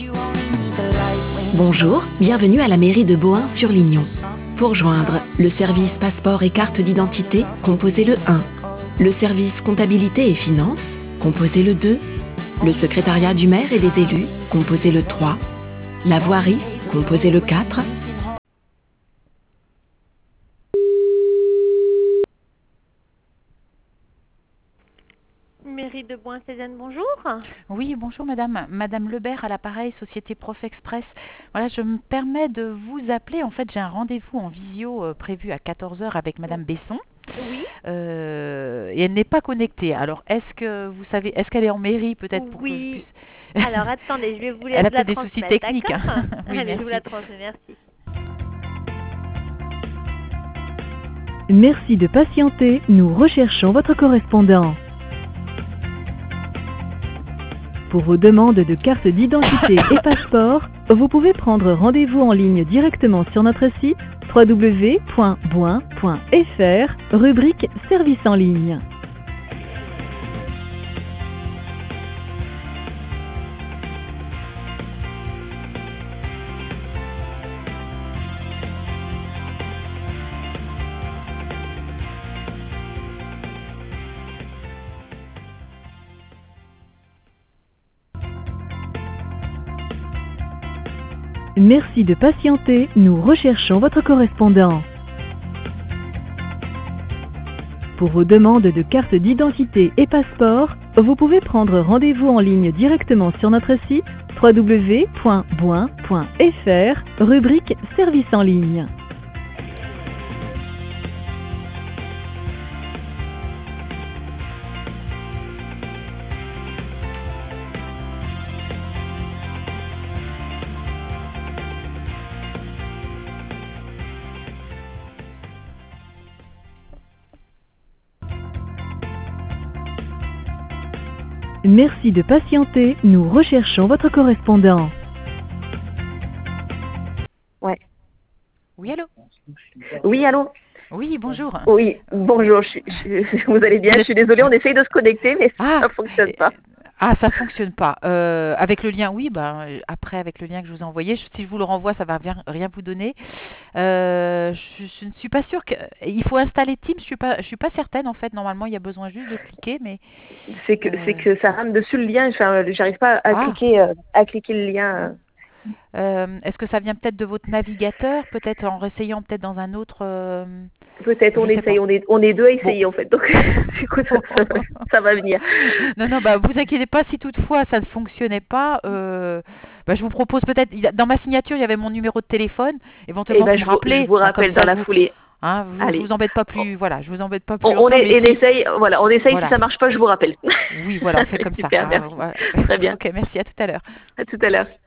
Bonjour, bienvenue à la mairie de Bohain-sur-Lignon. Pour joindre le service passeport et carte d'identité, composez le 1. Le service comptabilité et finances, composez le 2. Le secrétariat du maire et des élus, composez le 3. La voirie, composez le 4. Mairie de Bohain-Cézanne, bonjour. Oui, bonjour madame. Madame Lebert à l'appareil, société Prof Express. Voilà, je me permets de vous appeler. En fait, j'ai un rendez-vous en visio prévu à 14 heures avec madame Besson. Oui. Et elle n'est pas connectée. Alors, est-ce que vous savez, est-ce qu'elle est en mairie peut-être pour que je Oui. puisse... Alors, attendez, je vais vous Elle a la peut-être des soucis transmettre, techniques, hein. d'accord? Oui, Allez, je vous la merci. transmets, merci. Merci de patienter, nous recherchons votre correspondant. Pour vos demandes de carte d'identité et passeport, vous pouvez prendre rendez-vous en ligne directement sur notre site www.bohain.fr, rubrique Services en ligne. Merci de patienter, nous recherchons votre correspondant. Pour vos demandes de carte d'identité et passeport, vous pouvez prendre rendez-vous en ligne directement sur notre site www.bohain.fr, rubrique Services en ligne. Merci de patienter, nous recherchons votre correspondant. Ouais. Oui, allô? Oui, allô? Oui, bonjour. Oui, bonjour, vous allez bien? Je suis désolée, on essaye de se connecter, mais Ah, ça ne fonctionne pas. ça fonctionne pas. Avec le lien, oui, après avec le lien que je vous ai envoyé, si je vous le renvoie, ça va rien vous donner. Je ne suis pas sûre il faut installer Teams. Je suis pas certaine en fait. Normalement, il y a besoin juste de cliquer, mais C'est que ça rame dessus le lien, enfin, j'arrive pas à cliquer le lien. Est-ce que ça vient peut-être de votre navigateur, peut-être en réessayant peut-être dans un autre Peut-être on je sais essaye, pas. on est deux à Bon. essayer en fait, donc écoute, ça va venir. Non, vous inquiétez pas, si toutefois ça ne fonctionnait pas, je vous propose peut-être, dans ma signature, il y avait mon numéro de téléphone, Et éventuellement ben vous me je rappelez, vous comme rappelle ça dans la foulée. je Allez, vous embête pas on, plus, voilà, je vous embête pas plus on longtemps, mais si, essaye, voilà, on essaye, si voilà, ça marche pas, je vous rappelle. oui, voilà, on fait Allez, comme ça, super, hein, merci. voilà. Très bien. Ok, merci, à tout à l'heure. À tout à l'heure.